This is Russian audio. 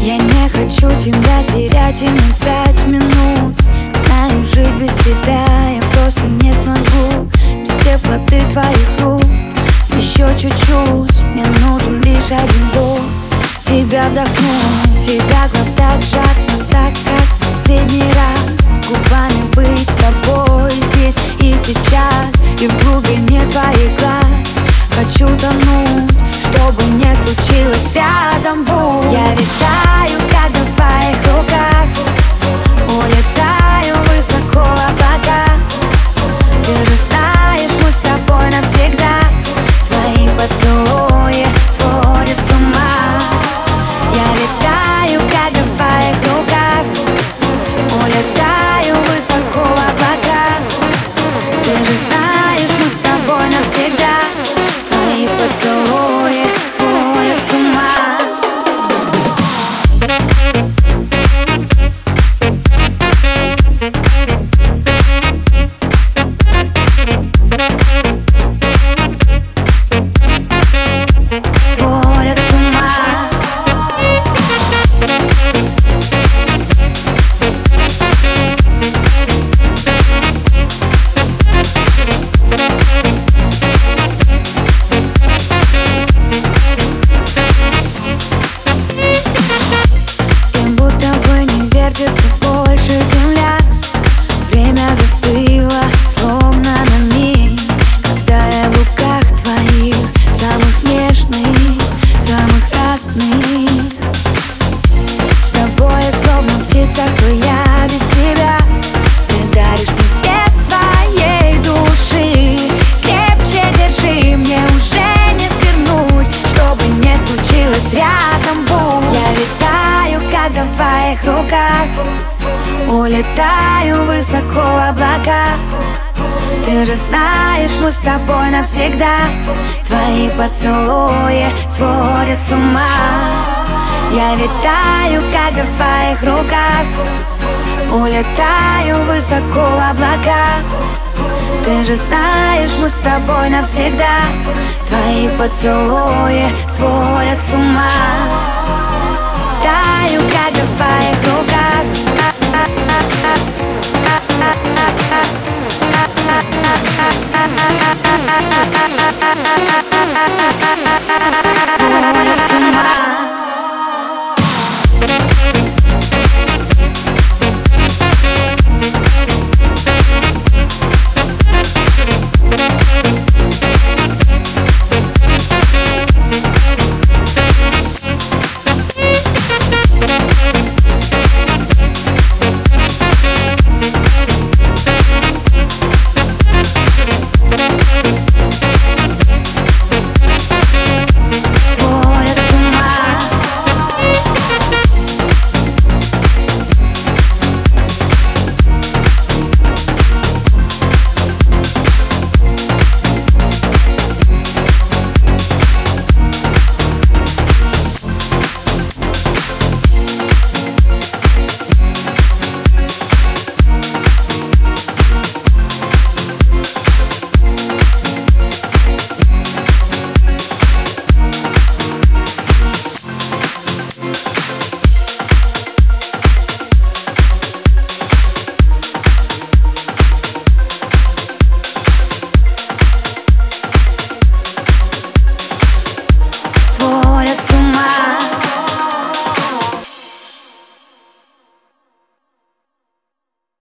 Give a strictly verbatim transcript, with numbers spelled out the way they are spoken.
Я не хочу тебя терять и на пять минут. Знаю, жить без тебя я просто не смогу. Без теплоты твоих рук еще чуть-чуть. Мне нужен лишь один вдох. Тебя вдохнуть, тебя глотать жадно, так как в последний раз. Губами быть с тобой здесь и сейчас. И в глубине твоих глаз хочу тонуть, чтобы не случилось рядом будь. Я витаю, когда в твоих руках, улетаю высоко в облака. Ты же знаешь, мы с тобой навсегда. Твои поцелуи сводят с ума. Я летаю, когда в твоих руках, улетаю высоко в облака. Ты же знаешь, мы с тобой навсегда. Твои поцелуи сводят с ума. Сводят с ума. Как будто бы не вертится больше земля. Время застыло, словно на миг. Когда я в руках твоих, самых нежных, самых родных. С тобой я словно птица, кто я без тебя. Ты даришь мне свет своей души. Крепче держи, мне уже не свернуть, чтобы не случилось рядом будь. Я летаю, когда в твоих руках, улетаю высоко в облака. Ты же знаешь, мы с тобой навсегда. Твои поцелуи сводят с ума. Я летаю, когда в твоих руках, улетаю высоко в облака. Ты же знаешь, мы с тобой навсегда. Твои поцелуи сводят с ума. Таю, когда в твоих руках, сводят с ума.